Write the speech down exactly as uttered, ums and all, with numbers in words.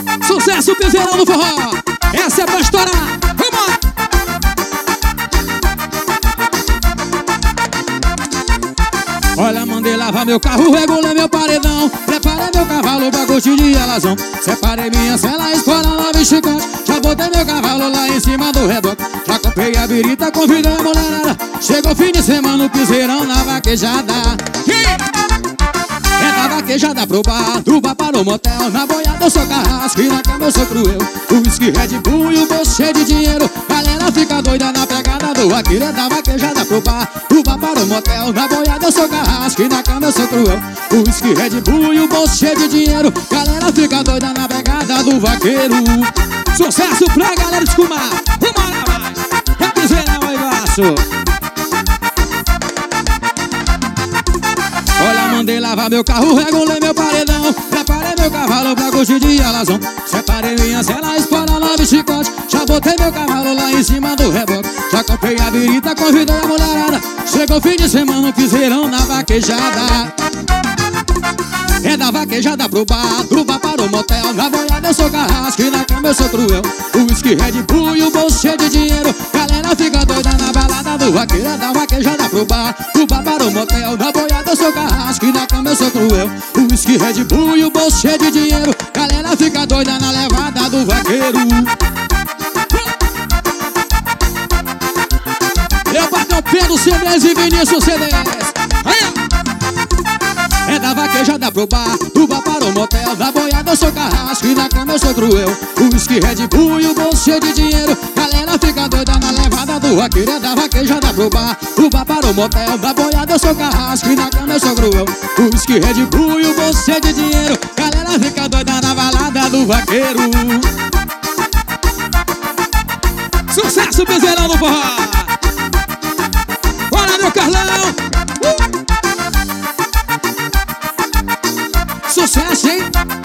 Sucesso, piseirão do forró. Essa é pra estourar. Vamos! Olha, mandei lavar meu carro, regulei meu paredão. Preparei meu cavalo pra curtir de alazão. Separei minha cela, espora, lava e chicote. Já botei meu cavalo lá em cima do reboque. Já comprei a birita, convidei a mulherada. Chegou fim de semana, o piseirão na vaquejada. É da vaquejada pro bar, do bar para o motel. Na boiada eu sou carrasco e na cama eu sou cruel. O whisky, Red Bull e o bolso cheio de dinheiro. Galera fica doida na pegada do vaqueiro. É da vaquejada pro bar, do bar para o motel. Na boiada eu sou carrasco e na cama eu sou cruel. O whisky, Red Bull e o bolso cheio de dinheiro. Galera fica doida na pegada do vaqueiro. Sucesso pra galera de Escumar. Vambora, vai! É piseirão aí, braço. Olha, mandei lavar meu carro, regulei meu paredão. Preparei meu cavalo pra curtir de alazão. Separei minha cela, espora, lava e chicote. Já botei meu cavalo lá em cima do reboque. Já comprei a birita, convidei a mulherada. Chegou fim de semana, o piseirão na vaquejada. É da vaquejada pro bar, do bar para o motel. Na boiada eu sou carrasco e na cama eu sou cruel. O whisky, Red Bull e o bolso cheio de dinheiro. Galera fica doida na balada do vaqueiro. É da vaquejada pro bar, do bar para o motel. Na boiada eu sou carrasco e na cama eu sou cruel. O whisky, Red Bull e o bolso cheio de dinheiro. Galera fica doida na levada do vaqueiro. Eu patrão Pedro Cedês e Vinícius Cedês. É da vaquejada pro bar, do bar para o motel. Na boiada eu sou carrasco e na cama eu sou cruel. O whisky, Red Bull e o bolso cheio de dinheiro. Galera fica doida na levada do vaqueiro. É da vaquejada pro bar, do bar para o motel. Na boiada eu sou carrasco e na cama eu sou cruel. O whisky, Red Bull e o bolso cheio de dinheiro. Galera fica doida na balada do vaqueiro. Sucesso, piseirão do forró. Bora, meu Carlão. uh! Sucesso, hein?